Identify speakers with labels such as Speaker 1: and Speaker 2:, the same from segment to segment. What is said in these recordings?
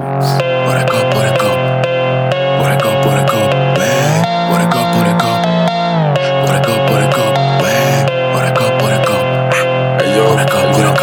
Speaker 1: remix. Por a cup, way. Por a cup, way. Por a cup.
Speaker 2: Hey yo,
Speaker 1: Por a cup.
Speaker 2: Gang.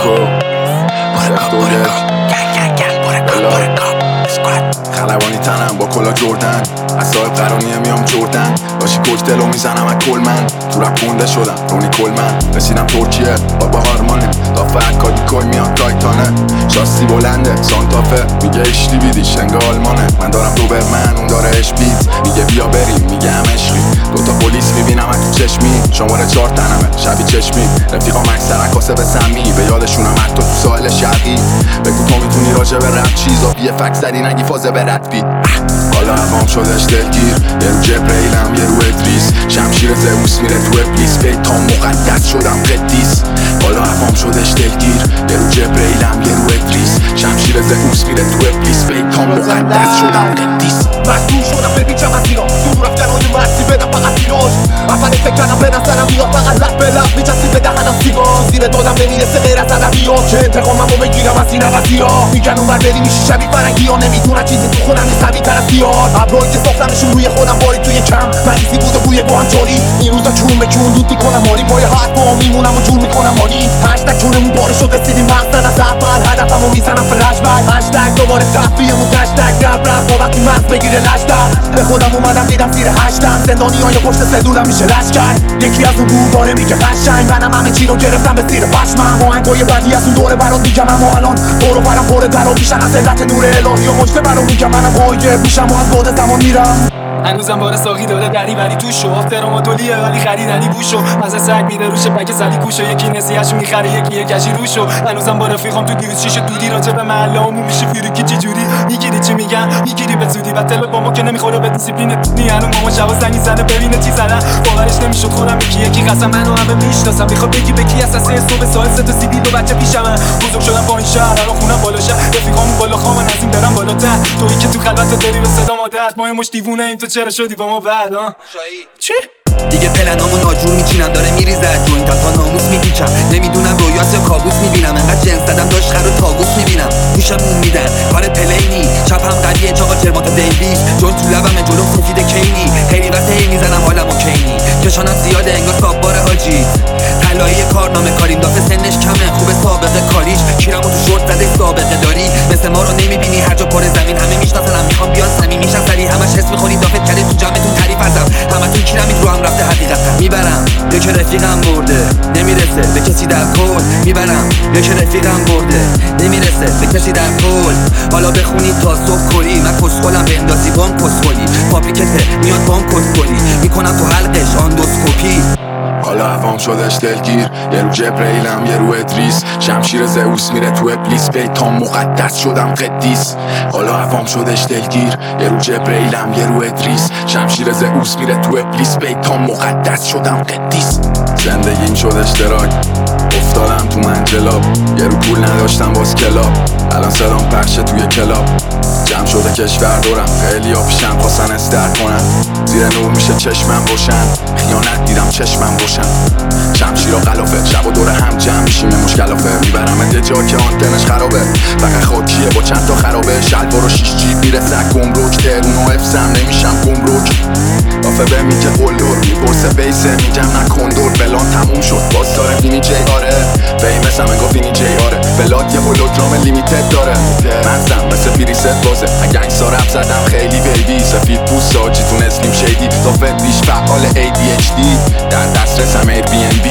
Speaker 2: خلبانی تنم با کلا جردن از صاحب قرانیه میام جردن باشی کوکتلو میزنم از کل من تو رپ گنده شدم رونی کل من رسیدم ترکیه با هارمانه دافع کادی کوی میاد تایتانه شاسی بلنده سانتافه میگه اشتی بیدی شنگ آلمانه من دارم دوبرمن اون داره اشپیت میگه بیا بریم میگه هم عشقی دوتا پلیس میبینم تو چشمی شماره 4 تنمه شبی چشمی رفیقام اکثر عکاسه به سمی به یادشونم حتی تو ساحل شرقی بگو تو میتونی راجع به رپ چیزا بیه فکس زدی نگی فازه به ردفی حالا هوام شدش دلگیر یه رو جبریلم یه رو ادریس شمشیر زئوس میره تو ابلیس بیت مقدس شدم قدیس حالا هوام شدش دلگیر یه رو جبریلم یه رو ادریس شمشیر زئوس میره تو ابلیس بیت مقدس شدم قدیس
Speaker 3: مجبور شدم بپیچم از ایران دور رفتن های مرسی بدم فقط ایراج اول فکر کردم به نظرم میاد فقط لب به لب میچستی به دهنم سیگار زیر دادم نمیرسه غیر از ادبیات که انتقاممو بگیرم از این عوضی‌ها میگن اونور بری میشی شبیه فرنگی‌ها نمیدونن چیزی تو خونم نیست قوی‌تر از دیار ابرایی که ساختمشون روی خودم باری توی کم مریضی بود و بوی گوهنجاری این روزا چون به چون دود میکنم ماری پای حرفا میمونم و جور میکنم ماری هشتگ چونمون باره شد رسیدیم مقصد از اول هدفمو میزنم فلش بک هشتگ دوباره تفریحمون گشتگ رپ تا وقتی مغز بگیره لشتر به خودم اومدم دیدم زیر هشتم زندانیای پشت سدولم میشه لشکر یکی از اون بوداره میگه قشنگ منم همه چی رو گرفتم به زیر پشمم آهنگای بدی از اون دوره برات میگم اما الان برو برم پر درا بیشن از علت نور الهی و مجده برام میگم منم غایب میشم و از بعد زمان میرم
Speaker 4: هنوزم بار ساقی داره دری ولی توشو افترام و دولیه ولی خریدنی بوشو از سگ میده روش پک زدی کوشو یکی نسیهشو میخره یکی یکشی روشو هنوزم با رفیقام تو دیوز شیشه دودی راجع به محله همون میشه فیروکی چجوری میگیری چی میگن میگیری به زودی بتل با ما که نمیخوره به دیسیپلین نی هنو ماما شبا زنی زنه ببینه چی زدن باورش نمیشد خودم یکی قسم منو همه میشناسم میخواد بگی به کی اساس صبح سال سه تا سیبیل و بچه پیشمن بزرگ شدم با این شهر الان خونم بالا شهر رفیقامون بالا خوام از این برم بالاتر تویی که تو خلوت داری به صدا مادر ما مش دیوونه ایم تو چرا شدی با ما بعد چی؟
Speaker 5: دیگه پلنامو ناجور میچینم داره میریزد جوین تا ناموس میپیچم نمیدونم رویاست یا کابوس میبینم انقدر جنس زدم داشت خر و تابوس میبینم گوشمون میدن کار پلینی چپم قویه چاقا چرمات دیویس جون تو لبم جلو سفید کینی خیلی وقت هی میزنم حالمو کینی کشانم زیاده انگار ساببار حاجی طلایی کارنامه کاریم دافه سنش کمه خوبه سابقه کاریش کیرمو تو شورت زده سابقه داری مثل ما رو نمیبینی هر جا پر زمین همه میشناسنم میخوام بیان صمیمی میشن سری همش حس میخوری دافت کرده تو جمعتون تعریف ازم همتون کیرمید رو هم رفته حقیقتا میبرم یکی رفیقم برده نمیرسه به کسی در کل میبرم یکی رفیقم برده نمیرسه به کسی در کل حالا بخونی تا صبح کلی من کسخلم به اندازی بام کسخلی پابلیکته میاد بام کسخلی میکنم تو حلقش آندوسکوپی
Speaker 2: حالا هوام شدش دلگیر یه رو جبریلم یه رو ادریس شمشیر زئوس میره تو ابلیس بیتام مقدس شدم قدیس حالا هوام شدش دلگیر یه رو جبریلم یه رو ادریس شمشیر زئوس میره تو ابلیس بیتام مقدس شدم قدیس زندگیم شد اشتراک افتادم تو منجلاب یه رو پول نداشتم باز کلاب الان صدام پخشه توی کلاب جمع شده کشور دورم خیلی ها پیشم خواستن استر کنن زیر نور میشه چشمم روشن خیانت دیدم چشمم روشن شمشیر و غلافه شب و دور هم جمع میشیم مشکلافه میبرم یه جا که آنتنش خرابه فقط خاکیه با چند تا خرابه شلوار و 6 جیب میرسه گمرک ترون و افسم نمیشم گمرک آفه به میگه قلدر میپرسه بیسه میگم نکن دور بلان تموم شد باز داره فینی جی آره فیمس هم انگاه فینی جی آره بلاد یه هولوگرام لیمیتد داره مغزم مثل فریست بازه اگه این سارم زدم خیلی بیبی سفید پوست ساجی تو نسلیم شیدی دافت بیش فعال ADHD در دسترسم Airbnb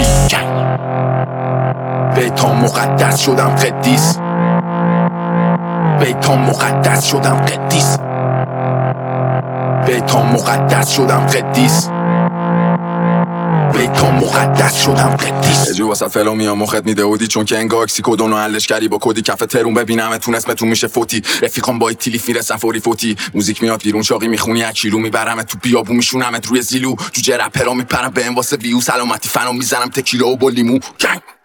Speaker 2: بیتام مقدس شدم قدیس بیتام مقدس شدم قدیس بیتام مقدس شدم قدیس بیتام مقدس شدم قدیس اجو واسه فلو میام مخت میده اودی چون که انگار اکسی کدونو حلش کردی با کدی کف ترون ببینمتون اسمتون میشه فوتی رفیقام با تیلیف میرسن فوری فوتی موزیک میاد بیرون چاقی میخونی اکیلو میبرمت تو بیابون میشونمت روی زیلو جوجه رپرا میپرم به واسه ویو سلامتی فنو میزنم تکیلا و با لیمو